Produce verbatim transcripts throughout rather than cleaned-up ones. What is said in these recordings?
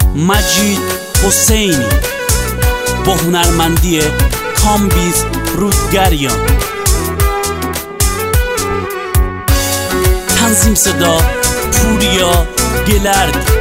مجید حسینی با هنرمندی کامبیز رودگریان. تنظیم صدا پوریا گلرد.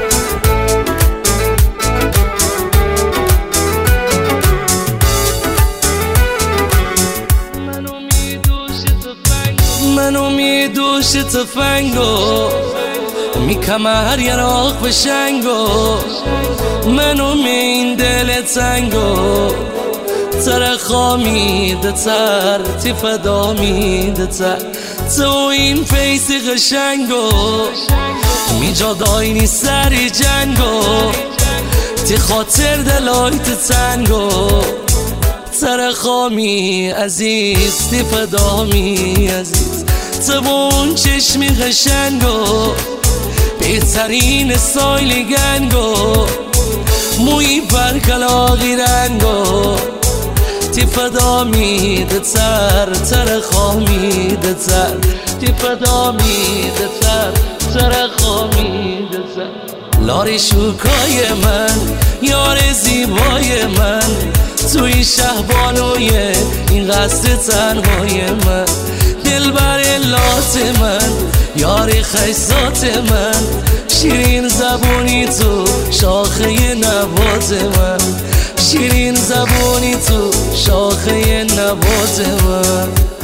منو میدوش تفنگو میکم هر یراق به شنگو منو می این دل تنگو تر خامیده تر تی فدا میده تر تو این فیس قشنگو می جا داینی سری جنگو تی خاطر دلایت تنگو تر خامی عزیز تی فدا می عزیز تو با اون چشمی قشنگو بهترین سایل گنگو موی برکلاقی رنگو تی فدا میده تر تر خامیده تر تی فدا میده تر تر خامیده تر لاری شوکای من یار زیبای من توی شهبانوی این قصد تنهای من دل بر لات من یاری خیسات من شیرین زبونی تو شاخه نبات من شیرین زبونی تو شاخه نبات من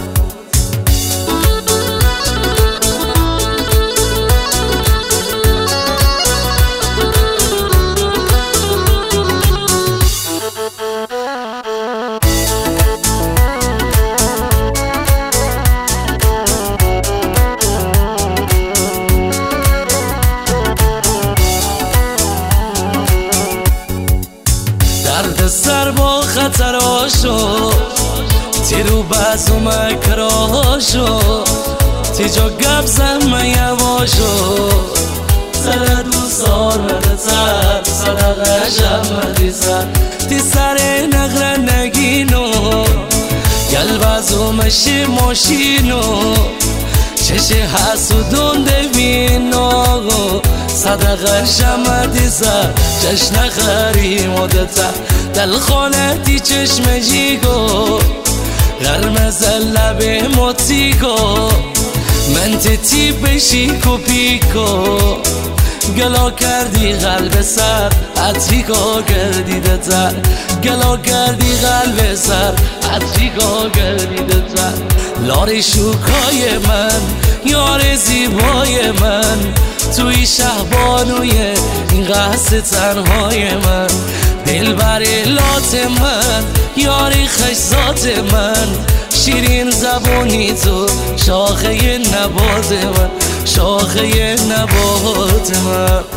درد سر با خطراشو تی رو بز و مکراشو تی جا گب زم یواشو سر دوستان مده سر صدقه شب مدی سر تی سر نغره نگینو گل بزو مشی ماشینو چشه حسودون دوینو صدقه شمدی سر جشن خری مدتا دل خانتی چشم جیگو غرمز لبه موتیگو من تی بشیکو پیکو گلا کردی قلب سر عطریکو گردیده تر گلا کردی قلب سر عطریکو گردیده تر لاری شوکای من یار زیبای من توی شهبانوی این قصد تنهای من دل بر لات من یاری خشزات من شیرین زبونی تو شاخه نبات من شاخه نبات من